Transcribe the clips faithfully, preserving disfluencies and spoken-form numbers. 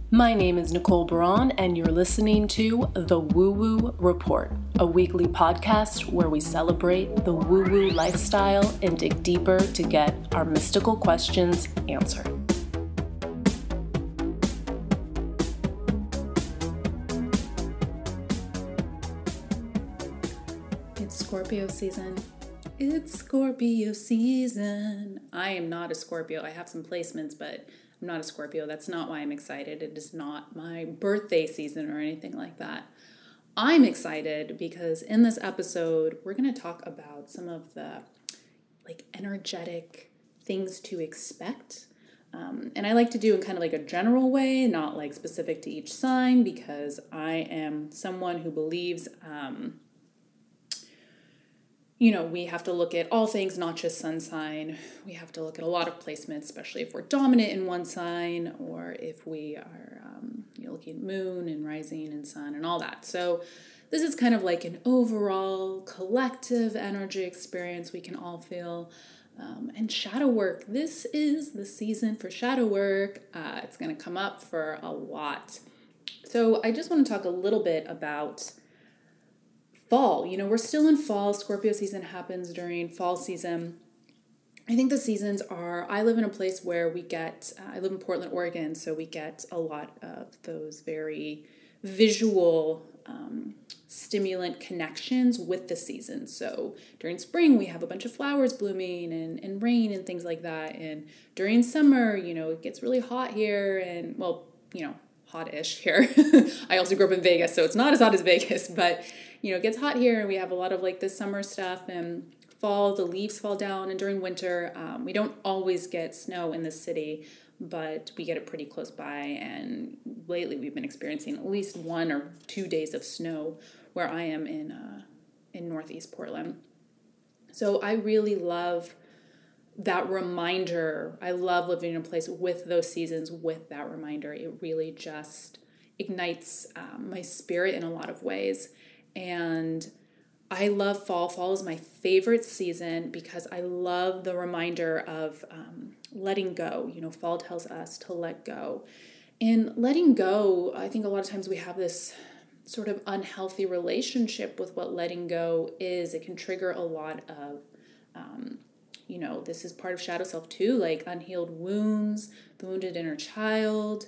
My name is Nicole Braun, and you're listening to The Woo Woo Report, a weekly podcast where we celebrate the woo woo lifestyle and dig deeper to get our mystical questions answered. It's Scorpio season. It's Scorpio season. I am not a Scorpio. I have some placements, but I'm not a Scorpio. That's not why I'm excited. It is not my birthday season or anything like that. I'm excited because in this episode, we're going to talk about some of the like energetic things to expect. Um, and I like to do in kind of like a general way, not like specific to each sign, because I am someone who believes um, you know, we have to look at all things, not just sun sign. We have to look at a lot of placements, especially if we're dominant in one sign or if we are um, you know, looking at moon and rising and sun and all that. So this is kind of like an overall collective energy experience we can all feel. Um, and shadow work. This is the season for shadow work. Uh, it's going to come up for a lot. So I just want to talk a little bit about fall. You know, we're still in fall. Scorpio season happens during fall season. I think the seasons are, I live in a place where we get, uh, I live in Portland, Oregon, so we get a lot of those very visual um, stimulant connections with the seasons. So during spring, we have a bunch of flowers blooming and, and rain and things like that. And during summer, you know, it gets really hot here and, well, you know, hot-ish here. I also grew up in Vegas, so it's not as hot as Vegas, but you know, it gets hot here and we have a lot of like this summer stuff and fall, the leaves fall down, and during winter, um, we don't always get snow in the city, but we get it pretty close by. And lately we've been experiencing at least one or two days of snow where I am in, uh, in Northeast Portland. So I really love that reminder. I love living in a place with those seasons, with that reminder. It really just ignites um, my spirit in a lot of ways. And I love fall. Fall is my favorite season because I love the reminder of um, letting go. You know, fall tells us to let go. And letting go, I think a lot of times we have this sort of unhealthy relationship with what letting go is. It can trigger a lot of, um, you know, this is part of shadow self too, like unhealed wounds, the wounded inner child.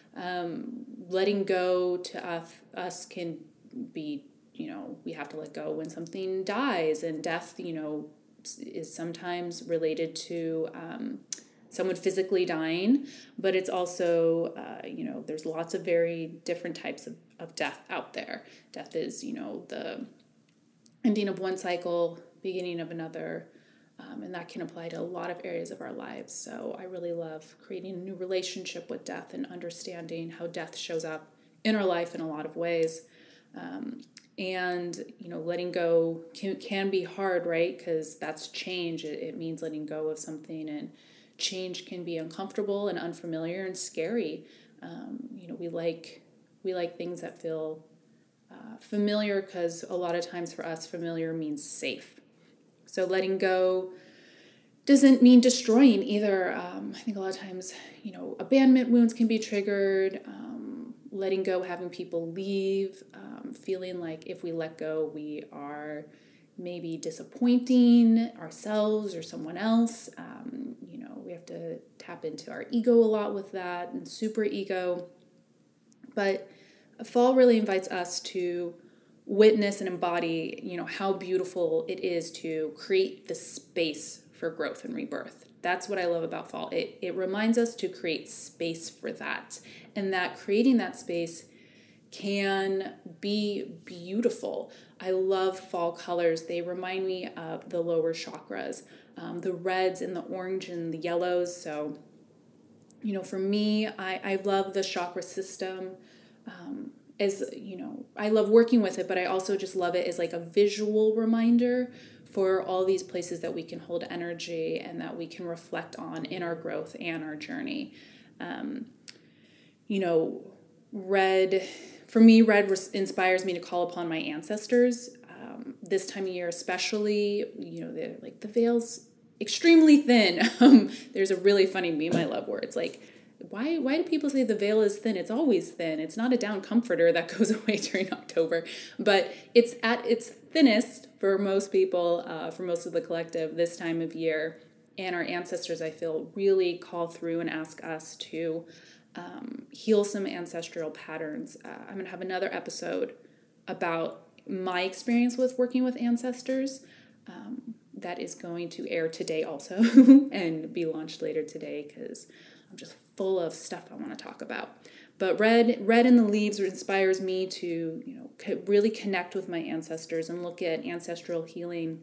Um, letting go to us, us can be, you know, we have to let go when something dies, and death, you know, is sometimes related to um, someone physically dying, but it's also, uh, you know, there's lots of very different types of, of death out there. Death is, you know, the ending of one cycle, beginning of another, um, and that can apply to a lot of areas of our lives. So I really love creating a new relationship with death and understanding how death shows up in our life in a lot of ways. Um, and, you know, letting go can, can be hard, right? Because that's change. It, it means letting go of something, and change can be uncomfortable and unfamiliar and scary. Um, you know, we like, we like things that feel uh, familiar, because a lot of times for us, familiar means safe. So letting go doesn't mean destroying either. Um, I think a lot of times, you know, abandonment wounds can be triggered. Um, letting go, having people leave, um, feeling like if we let go, we are maybe disappointing ourselves or someone else. Um, you know, we have to tap into our ego a lot with that, and super ego. But fall really invites us to witness and embody, you know, how beautiful it is to create the space for growth and rebirth. That's what I love about fall. It it reminds us to create space for that, and that creating that space can be beautiful. I love fall colors. They remind me of the lower chakras, um, the reds and the orange and the yellows. So, you know, for me, I, I love the chakra system. Um, as you know, I love working with it, but I also just love it as like a visual reminder for all these places that we can hold energy and that we can reflect on in our growth and our journey. Um, you know, red, for me, red res- inspires me to call upon my ancestors. Um, this time of year especially, you know, the, like the veil's extremely thin. Um, there's a really funny meme I love where it's like, why why do people say the veil is thin? It's always thin. It's not a down comforter that goes away during October, but it's at its thinnest for most people, uh, for most of the collective this time of year. And our ancestors, I feel, really call through and ask us to um, heal some ancestral patterns. Uh, I'm going to have another episode about my experience with working with ancestors. Um, that is going to air today also and be launched later today because I'm just full of stuff I want to talk about. But red, red in the leaves inspires me to, you know, really connect with my ancestors and look at ancestral healing,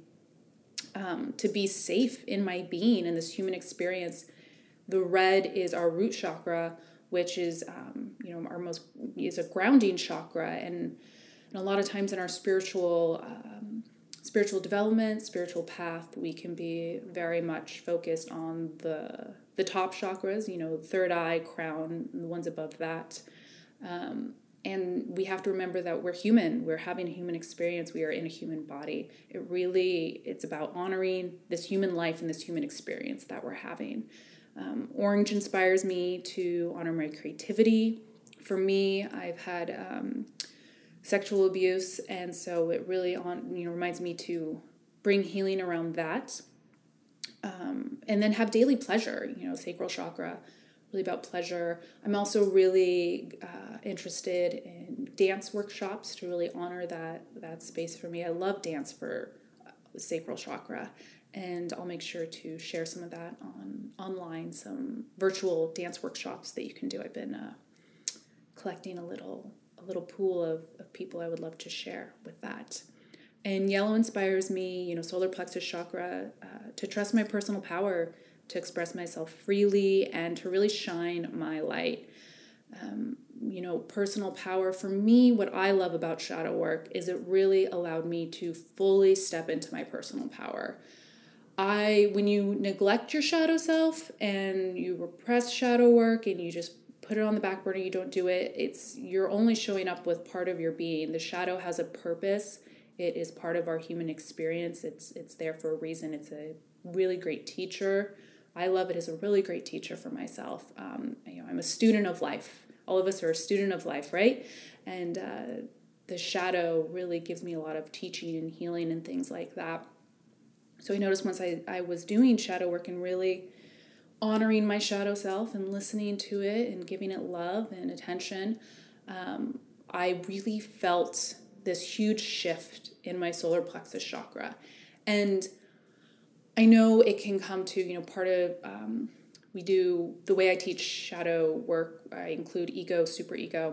um, to be safe in my being in this human experience. The red is our root chakra, which is, um, you know, our most is a grounding chakra, and, and a lot of times in our spiritual. Um, Spiritual development, spiritual path, we can be very much focused on the the top chakras, you know, third eye, crown, and the ones above that. Um, and we have to remember that we're human. We're having a human experience. We are in a human body. It really, it's about honoring this human life and this human experience that we're having. Um, orange inspires me to honor my creativity. For me, I've had... Um, sexual abuse, and so it really on you know reminds me to bring healing around that, um, and then have daily pleasure. You know, sacral chakra, really about pleasure. I'm also really uh, interested in dance workshops to really honor that that space for me. I love dance for uh, sacral chakra, and I'll make sure to share some of that on online, some virtual dance workshops that you can do. I've been uh, collecting a little. a little pool of, of people I would love to share with that. And yellow inspires me, you know, solar plexus chakra, uh, to trust my personal power, to express myself freely, and to really shine my light. Um, you know, personal power, for me, what I love about shadow work is it really allowed me to fully step into my personal power. I, when you neglect your shadow self and you repress shadow work and you just put it on the back burner, you don't do it, it's you're only showing up with part of your being. The shadow has a purpose. It is part of our human experience. It's it's there for a reason. It's a really great teacher. I love it as a really great teacher for myself. Um, you know, I'm a student of life. All of us are a student of life, right? And uh, the shadow really gives me a lot of teaching and healing and things like that. So I noticed once I, I was doing shadow work and really honoring my shadow self and listening to it and giving it love and attention, um, I really felt this huge shift in my solar plexus chakra. And I know it can come to, you know, part of, um, we do, the way I teach shadow work, I include ego, superego.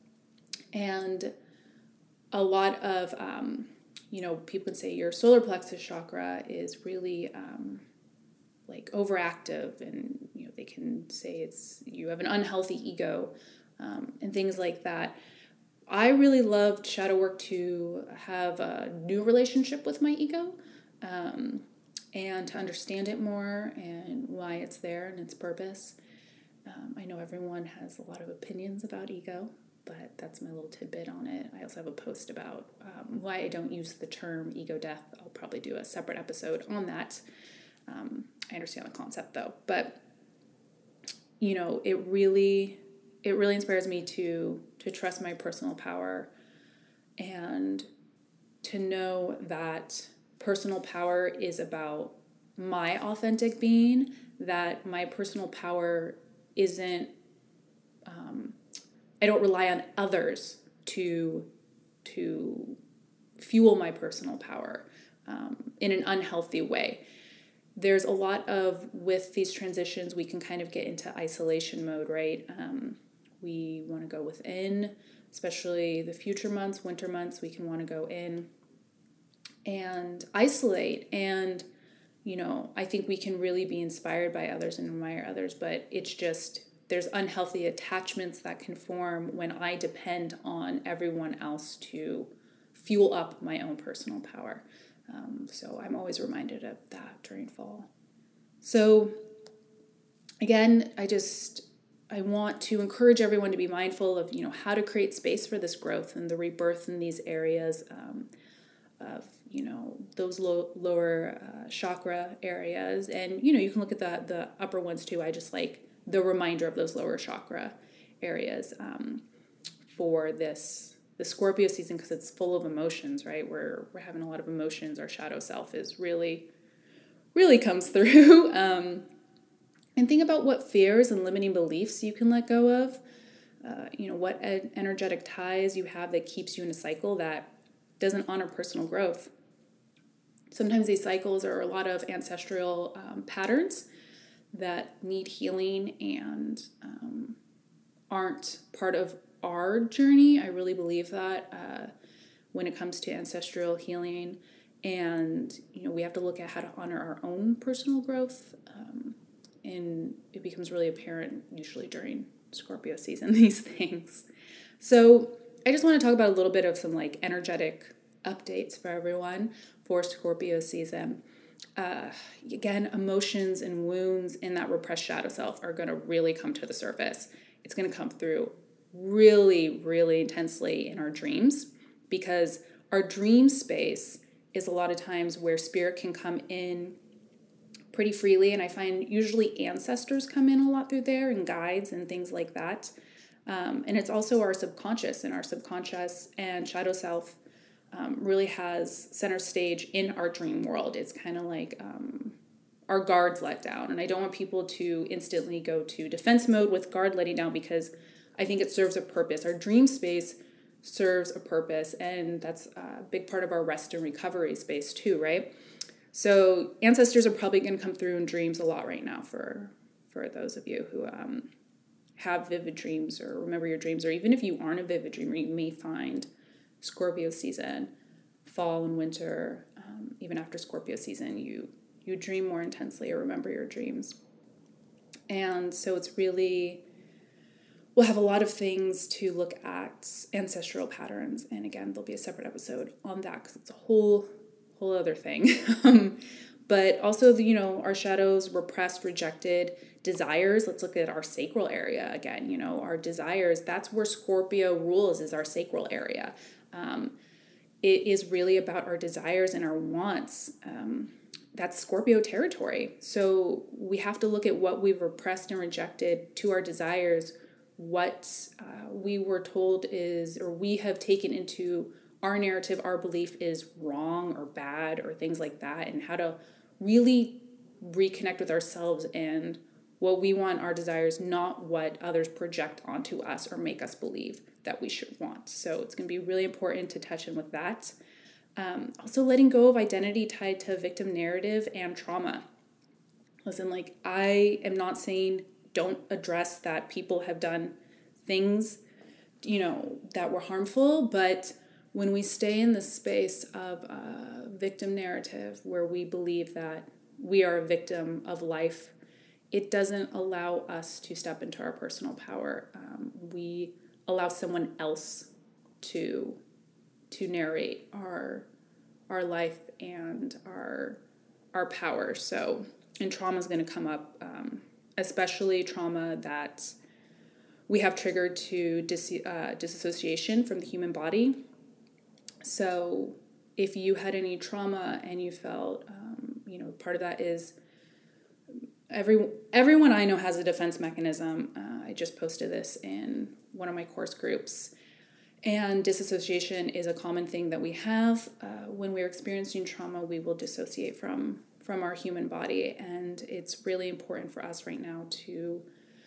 And a lot of, um, you know, people can say your solar plexus chakra is really... Um, like overactive, and you know they can say it's you have an unhealthy ego, um, and things like that. I really loved shadow work to have a new relationship with my ego, um, and to understand it more and why it's there and its purpose. Um, I know everyone has a lot of opinions about ego, but that's my little tidbit on it. I also have a post about um, why I don't use the term ego death. I'll probably do a separate episode on that. Um, I understand the concept though, but you know, it really, it really inspires me to, to trust my personal power and to know that personal power is about my authentic being, that my personal power isn't, um, I don't rely on others to, to fuel my personal power, um, in an unhealthy way. There's a lot of, with these transitions, we can kind of get into isolation mode, right? Um, we want to go within, especially the future months, winter months, we can want to go in and isolate. And, you know, I think we can really be inspired by others and admire others, but it's just, there's unhealthy attachments that can form when I depend on everyone else to fuel up my own personal power. Um, so I'm always reminded of that during fall. So again, I just, I want to encourage everyone to be mindful of, you know, how to create space for this growth and the rebirth in these areas, um, of, you know, those low, lower uh, chakra areas. And, you know, you can look at the, the upper ones too. I just like the reminder of those lower chakra areas um, for this the Scorpio season, because it's full of emotions, right? We're we're having a lot of emotions. Our shadow self is really, really comes through. Um, and think about what fears and limiting beliefs you can let go of. Uh, you know, what ed- energetic ties you have that keeps you in a cycle that doesn't honor personal growth. Sometimes these cycles are a lot of ancestral um, patterns that need healing and um, aren't part of our journey. I really believe that uh, when it comes to ancestral healing, and you know, we have to look at how to honor our own personal growth, um, and it becomes really apparent usually during Scorpio season, these things. So I just want to talk about a little bit of some like energetic updates for everyone for Scorpio season. Uh, again, emotions and wounds in that repressed shadow self are going to really come to the surface. It's going to come through really, really intensely in our dreams, because our dream space is a lot of times where spirit can come in pretty freely. And I find usually ancestors come in a lot through there, and guides and things like that. Um, and it's also our subconscious, and our subconscious and shadow self um, really has center stage in our dream world. It's kind of like um, our guards let down. And I don't want people to instantly go to defense mode with guard letting down, because I think it serves a purpose. Our dream space serves a purpose, and that's a big part of our rest and recovery space too, right? So ancestors are probably going to come through in dreams a lot right now for for those of you who um, have vivid dreams or remember your dreams, or even if you aren't a vivid dreamer, you may find Scorpio season, fall and winter, um, even after Scorpio season, you you dream more intensely or remember your dreams. And so it's really, we'll have a lot of things to look at, ancestral patterns. And again, there'll be a separate episode on that, because it's a whole whole other thing. um, but also, the, you know, our shadows, repressed, rejected desires. Let's look at our sacral area again. You know, our desires, that's where Scorpio rules, is our sacral area. Um, it is really about our desires and our wants. Um, that's Scorpio territory. So we have to look at what we've repressed and rejected to our desires, what uh, we were told is, or we have taken into our narrative, our belief is wrong or bad or things like that, and how to really reconnect with ourselves and what we want, our desires, not what others project onto us or make us believe that we should want. So it's going to be really important to touch in with that. Um, also letting go of identity tied to victim narrative and trauma. Listen, like, I am not saying don't address that people have done things, you know, that were harmful, but when we stay in the space of a victim narrative where we believe that we are a victim of life, it doesn't allow us to step into our personal power. Um, we allow someone else to to narrate our our life and our our power. So, and trauma is going to come up, um, especially trauma that we have triggered to dis, uh, disassociation from the human body. So if you had any trauma and you felt, um, you know, part of that is every, everyone I know has a defense mechanism. Uh, I just posted this in one of my course groups. And disassociation is a common thing that we have. Uh, when we're experiencing trauma, we will dissociate from, from our human body. And it's really important for us right now to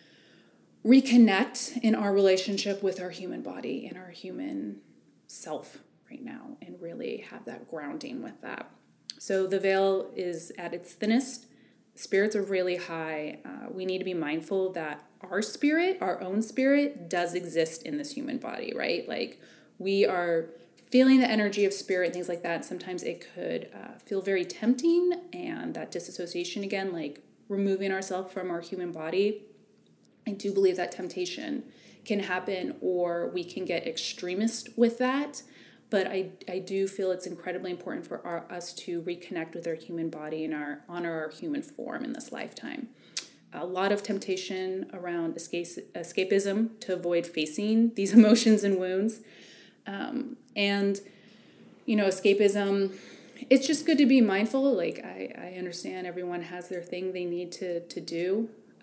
reconnect in our relationship with our human body and our human self right now, and really have that grounding with that. So the veil is at its thinnest. Spirits are really high. Uh, we need to be mindful that our spirit, our own spirit, does exist in this human body, right? Like, we are feeling the energy of spirit and things like that. Sometimes it could uh, feel very tempting, and that disassociation again, like removing ourselves from our human body. I do believe that temptation can happen, or we can get extremist with that. But I, I do feel it's incredibly important for our, us to reconnect with our human body and our honor our human form in this lifetime. A lot of temptation around escape, escapism to avoid facing these emotions and wounds. Um, and, you know, escapism, it's just good to be mindful. Like, I, I understand everyone has their thing they need to, to do. Uh,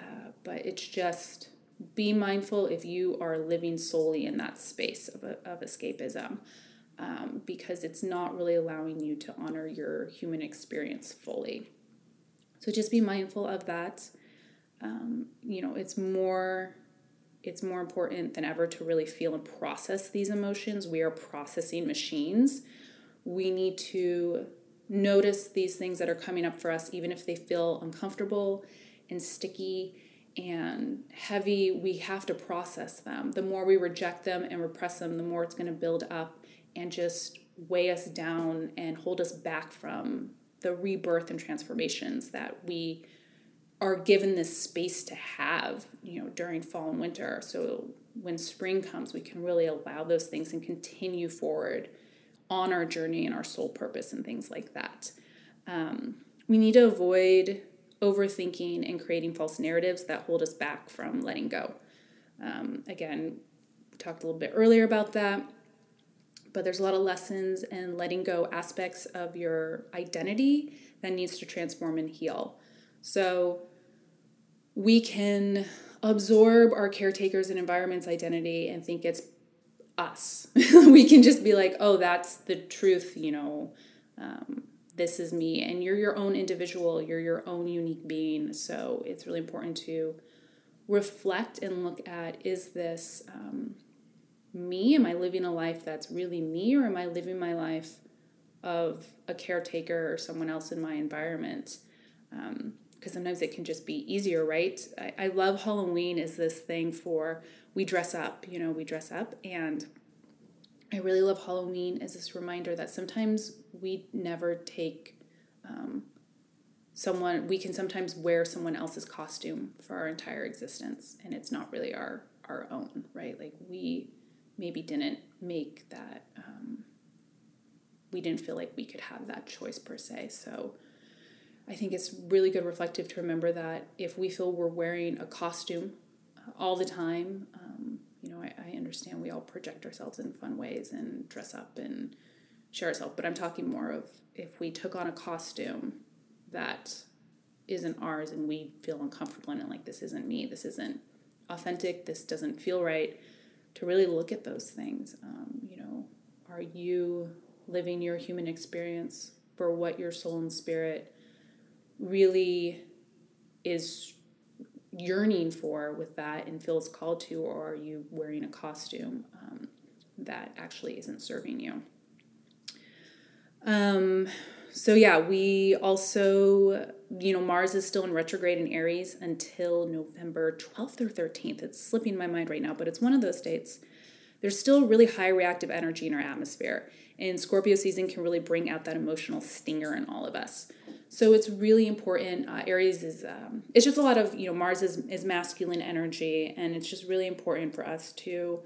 but it's just be mindful if you are living solely in that space of, a, of escapism, um, because it's not really allowing you to honor your human experience fully. So just be mindful of that. Um, you know, it's more, it's more important than ever to really feel and process these emotions. We are processing machines. We need to notice these things that are coming up for us, even if they feel uncomfortable and sticky and heavy. We have to process them. The more we reject them and repress them, the more it's going to build up and just weigh us down and hold us back from the rebirth and transformations that we are given this space to have, you know, during fall and winter. So when spring comes, we can really allow those things and continue forward on our journey and our soul purpose and things like that. Um, we need to avoid overthinking and creating false narratives that hold us back from letting go. Um, again, we talked a little bit earlier about that, but there's a lot of lessons and letting go aspects of your identity that needs to transform and heal. So we can absorb our caretakers and environment's identity and think it's us. We can just be like, oh, that's the truth, you know, um, this is me. And you're your own individual, you're your own unique being. So it's really important to reflect and look at, is this um, me? Am I living a life that's really me, or am I living my life of a caretaker or someone else in my environment? Um, because sometimes it can just be easier, right? I, I love Halloween as this thing for, we dress up, you know, we dress up. And I really love Halloween as this reminder that sometimes we never take um, someone, we can sometimes wear someone else's costume for our entire existence. And it's not really our, our own, right? Like we maybe didn't make that, um, we didn't feel like we could have that choice per se. So I think it's really good reflective to remember that if we feel we're wearing a costume all the time, um, you know, I, I understand we all project ourselves in fun ways and dress up and share ourselves, but I'm talking more of if we took on a costume that isn't ours and we feel uncomfortable in it, like this isn't me, this isn't authentic, this doesn't feel right, to really look at those things. Um, you know, are you living your human experience for what your soul and spirit really is yearning for with that and feels called to, or are you wearing a costume um, that actually isn't serving you? Um, so yeah, we also, you know, Mars is still in retrograde in Aries until November twelfth or thirteenth. It's slipping my mind right now, but it's one of those dates. There's still really high reactive energy in our atmosphere, and Scorpio season can really bring out that emotional stinger in all of us. So it's really important. Uh, Aries is, um, it's just a lot of, you know, Mars is, is masculine energy, and it's just really important for us to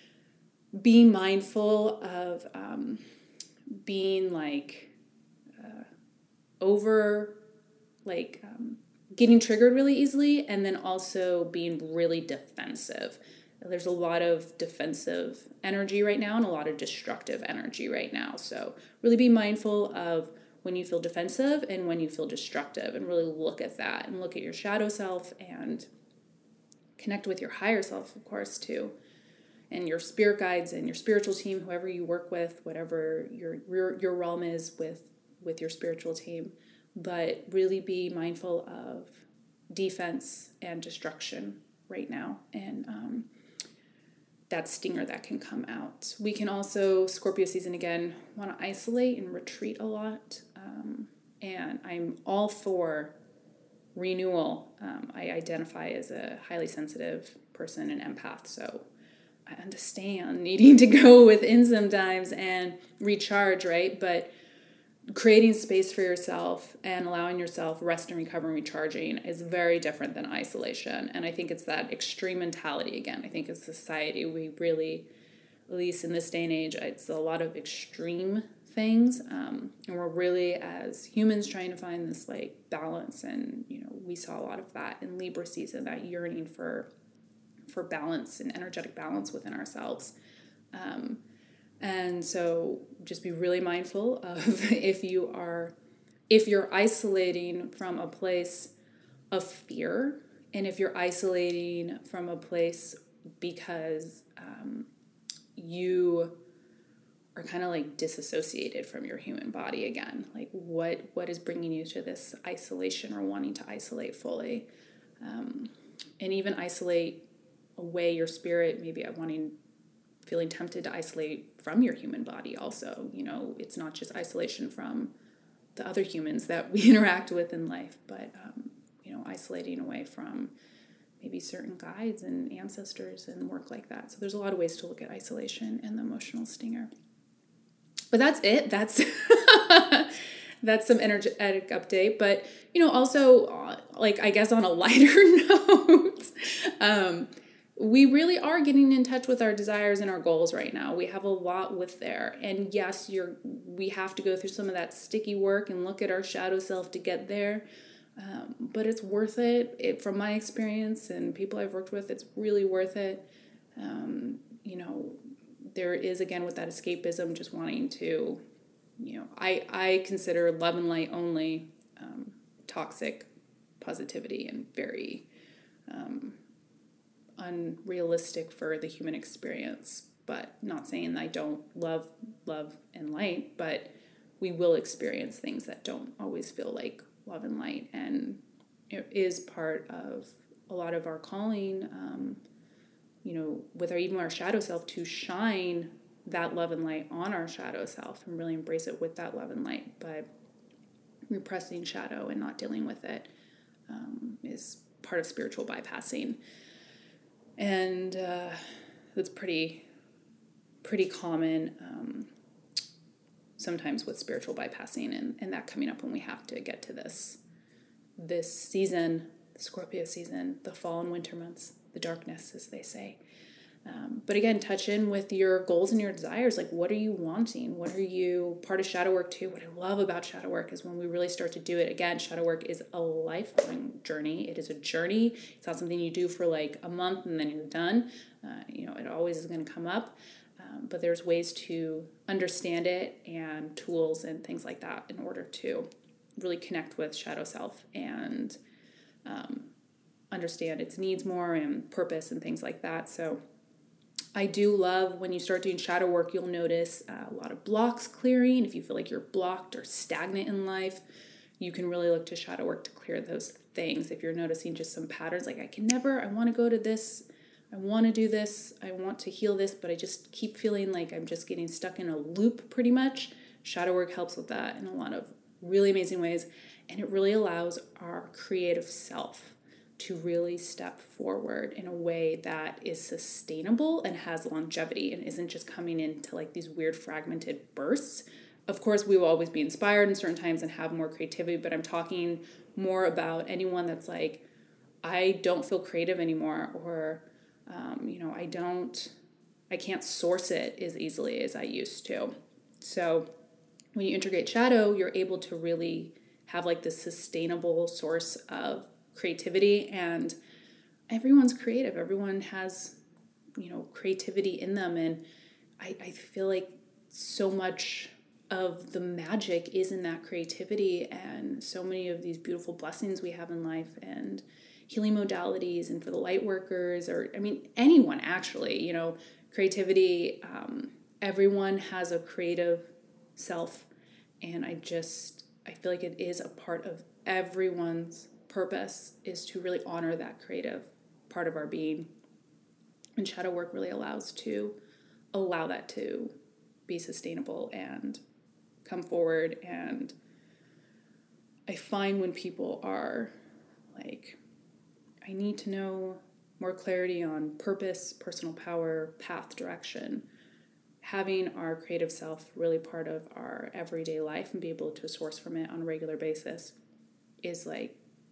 be mindful of um, being like uh, over, like um, getting triggered really easily, and then also being really defensive. There's a lot of defensive energy right now and a lot of destructive energy right now. So really be mindful of when you feel defensive and when you feel destructive, and really look at that and look at your shadow self and connect with your higher self, of course, too, and your spirit guides and your spiritual team, whoever you work with, whatever your your, your realm is with, with your spiritual team. But really be mindful of defense and destruction right now, and um, that stinger that can come out. We can also, Scorpio season again, want to isolate and retreat a lot. Um, and I'm all for renewal. Um, I identify as a highly sensitive person and empath, so I understand needing to go within sometimes and recharge, right? But creating space for yourself and allowing yourself rest and recover and recharging is very different than isolation. And I think it's that extreme mentality again. I think as a society, we really, at least in this day and age, it's a lot of extreme things. Um, and we're really, as humans, trying to find this like balance. And, you know, we saw a lot of that in Libra season, that yearning for, for balance and energetic balance within ourselves. Um, And so just be really mindful of if you are, if you're isolating from a place of fear And if you're isolating from a place because um, you are kind of like disassociated from your human body again, like what what is bringing you to this isolation or wanting to isolate fully, um, and even isolate away your spirit, maybe wanting, feeling tempted to isolate from your human body also. You know, it's not just isolation from the other humans that we interact with in life, but um, you know, isolating away from maybe certain guides and ancestors and work like that. So there's a lot of ways to look at isolation and the emotional stinger. But that's it. That's that's some energetic update. But, you know, also, uh, like, I guess on a lighter note, um, we really are getting in touch with our desires and our goals right now. We have a lot with there. And yes, you're we have to go through some of that sticky work and look at our shadow self to get there. Um, but it's worth it. It, from my experience and people I've worked with, it's really worth it. Um, you know, there is, again, with that escapism, just wanting to, you know, I, I consider love and light only um, toxic positivity and very um, unrealistic for the human experience. But not saying I don't love love and light, but we will experience things that don't always feel like love and light, and it is part of a lot of our calling, um, you know, with our, even our shadow self, to shine that love and light on our shadow self and really embrace it with that love and light. But repressing shadow and not dealing with it um, is part of spiritual bypassing, and uh, that's pretty pretty common um, sometimes with spiritual bypassing, and, and that coming up when we have to get to this this season, the Scorpio season, the fall and winter months, the darkness, as they say. Um, but again, touch in with your goals and your desires. Like, what are you wanting? What are you, part of shadow work too? What I love about shadow work is when we really start to do it. Again, shadow work is a lifelong journey. It is a journey. It's not something you do for like a month and then you're done. Uh, you know, it always is going to come up. Um, but there's ways to understand it and tools and things like that in order to really connect with shadow self and um, understand its needs more and purpose and things like that. So I do love when you start doing shadow work, you'll notice uh, a lot of blocks clearing. If you feel like you're blocked or stagnant in life, you can really look to shadow work to clear those things. If you're noticing just some patterns, like I can never, I want to go to this, I want to do this, I want to heal this, but I just keep feeling like I'm just getting stuck in a loop pretty much. Shadow work helps with that in a lot of really amazing ways, and it really allows our creative self to really step forward in a way that is sustainable and has longevity and isn't just coming into like these weird fragmented bursts. Of course, we will always be inspired in certain times and have more creativity, but I'm talking more about anyone that's like, I don't feel creative anymore, or, um, you know, I don't, I can't source it as easily as I used to. So when you integrate shadow, you're able to really have like this sustainable source of creativity, and everyone's creative. Everyone has, you know, creativity in them. And I, I feel like so much of the magic is in that creativity, and so many of these beautiful blessings we have in life and healing modalities, and for the light workers, or I mean, anyone actually, you know, creativity, um, everyone has a creative self. And I just, I feel like it is a part of everyone's purpose is to really honor that creative part of our being. And shadow work really allows to allow that to be sustainable and come forward. And I find when people are like, I need to know more clarity on purpose, personal power, path, direction, having our creative self really part of our everyday life and be able to source from it on a regular basis is like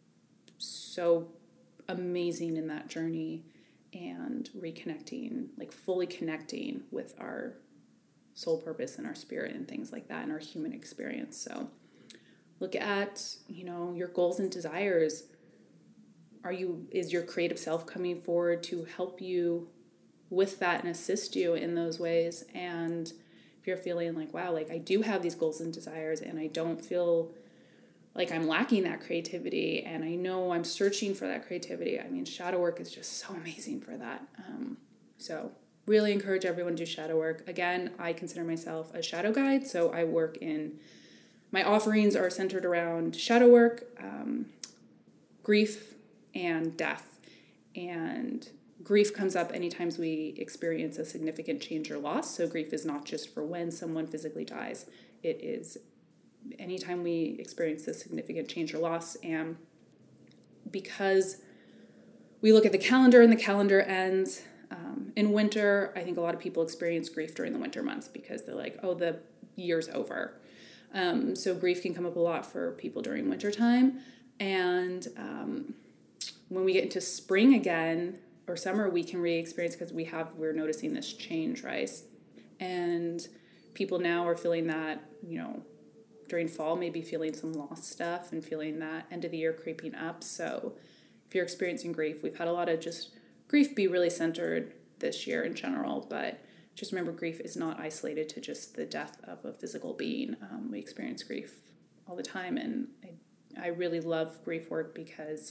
so amazing in that journey, and reconnecting, like fully connecting with our soul purpose and our spirit and things like that and our human experience. So look at, you know, your goals and desires. Are you, is your creative self coming forward to help you with that and assist you in those ways? And if you're feeling like, wow, like I do have these goals and desires and I don't feel like I'm lacking that creativity, and I know I'm searching for that creativity. I mean, shadow work is just so amazing for that. Um, so really encourage everyone to do shadow work. Again, I consider myself a shadow guide, so I work in, my offerings are centered around shadow work, um, grief, and death. And grief comes up anytime we experience a significant change or loss. So grief is not just for when someone physically dies. It is anytime we experience a significant change or loss. And because we look at the calendar and the calendar ends um, in winter, I think a lot of people experience grief during the winter months because they're like, oh, the year's over. Um, so grief can come up a lot for people during winter time. And um, when we get into spring again or summer, we can re-experience because we have, we're noticing this change, right? And people now are feeling that, you know, during fall, maybe feeling some lost stuff and feeling that end of the year creeping up. So if you're experiencing grief, we've had a lot of just grief be really centered this year in general, but just remember grief is not isolated to just the death of a physical being. Um, we experience grief all the time, and I, I really love grief work because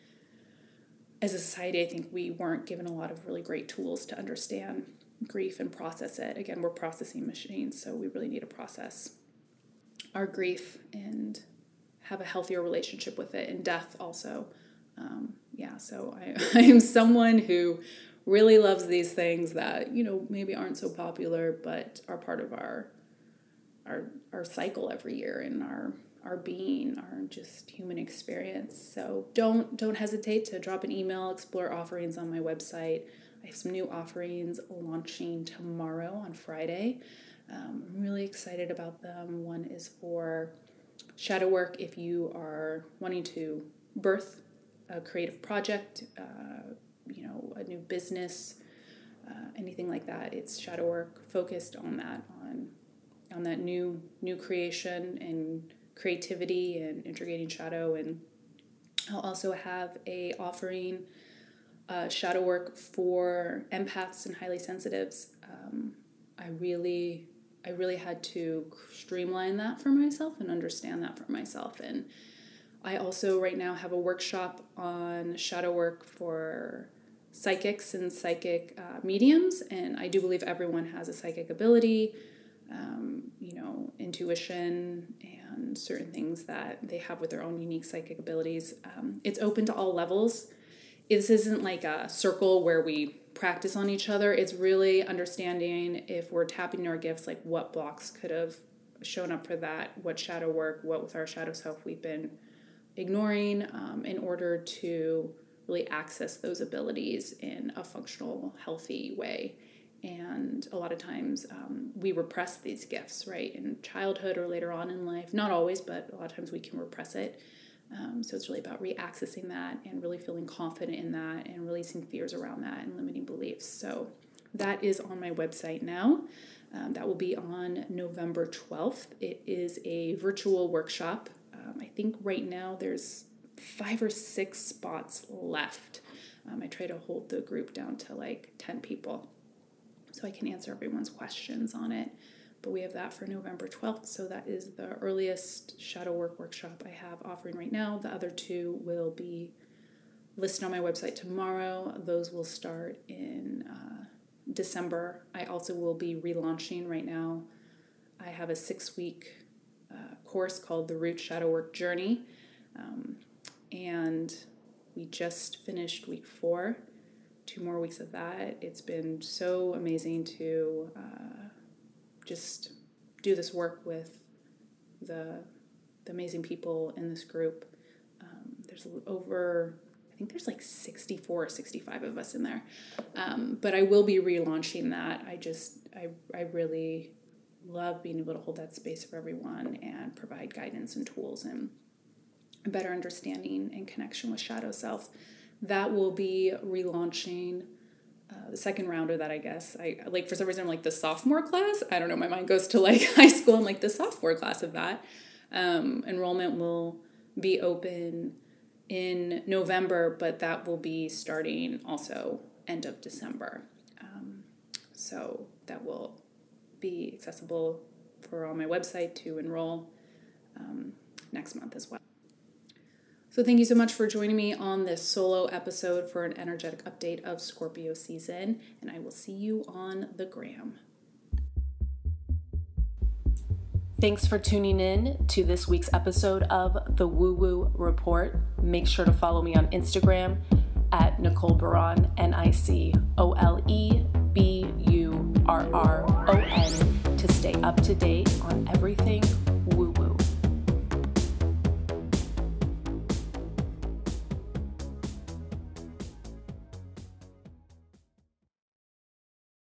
as a society, I think we weren't given a lot of really great tools to understand grief and process it. Again, we're processing machines, so we really need to process our grief and have a healthier relationship with it, and death also. Um, yeah, so I, I am someone who really loves these things that, you know, maybe aren't so popular, but are part of our our our cycle every year and our our being, our just human experience. So don't don't hesitate to drop an email, explore offerings on my website. I have some new offerings launching tomorrow on Friday. Um, I'm really excited about them. One is for shadow work if you are wanting to birth a creative project, uh, you know, a new business, uh, anything like that. It's shadow work focused on that, on on that new new creation and creativity and integrating shadow. And I'll also have a offering uh, shadow work for empaths and highly sensitives. Um, I really I really had to streamline that for myself and understand that for myself. And I also right now have a workshop on shadow work for psychics and psychic uh, mediums. And I do believe everyone has a psychic ability, um, you know, intuition and certain things that they have with their own unique psychic abilities. Um, it's open to all levels. This isn't like a circle where we practice on each other. It's really understanding if we're tapping into our gifts, like what blocks could have shown up for that, what shadow work, what with our shadow self we've been ignoring um, in order to really access those abilities in a functional, healthy way. And a lot of times um, we repress these gifts, right, in childhood or later on in life. Not always, but a lot of times we can repress it. Um, so it's really about re-accessing that and really feeling confident in that and releasing fears around that and limiting beliefs. So that is on my website now. Um, that will be on November twelfth. It is a virtual workshop. Um, I think right now there's five or six spots left. Um, I try to hold the group down to like ten people so I can answer everyone's questions on it. But we have that for November twelfth, so that is the earliest shadow work workshop I have offering right now. The other two will be listed on my website tomorrow. Those will start in uh, December. I also will be relaunching right now. I have a six-week uh, course called The Root Shadow Work Journey, um, and we just finished week four. Two more weeks of that. It's been so amazing to uh, just do this work with the, the amazing people in this group. Um, there's over, I think there's like sixty-four or sixty-five of us in there. Um, but I will be relaunching that. I just, I, I really love being able to hold that space for everyone and provide guidance and tools and a better understanding and connection with shadow self. That will be relaunching uh, the second round of that, I guess. I like for some reason I'm like the sophomore class. I don't know. My mind goes to like high school. I'm like the sophomore class of that. Um, enrollment will be open in November, but that will be starting also end of December. Um, so that will be accessible for on my website to enroll um, next month as well. So thank you so much for joining me on this solo episode for an energetic update of Scorpio season, and I will see you on the gram. Thanks for tuning in to this week's episode of the Woo Woo Report. Make sure to follow me on Instagram at Nicole Burron, N I C O L E B U R R O N, to stay up to date on everything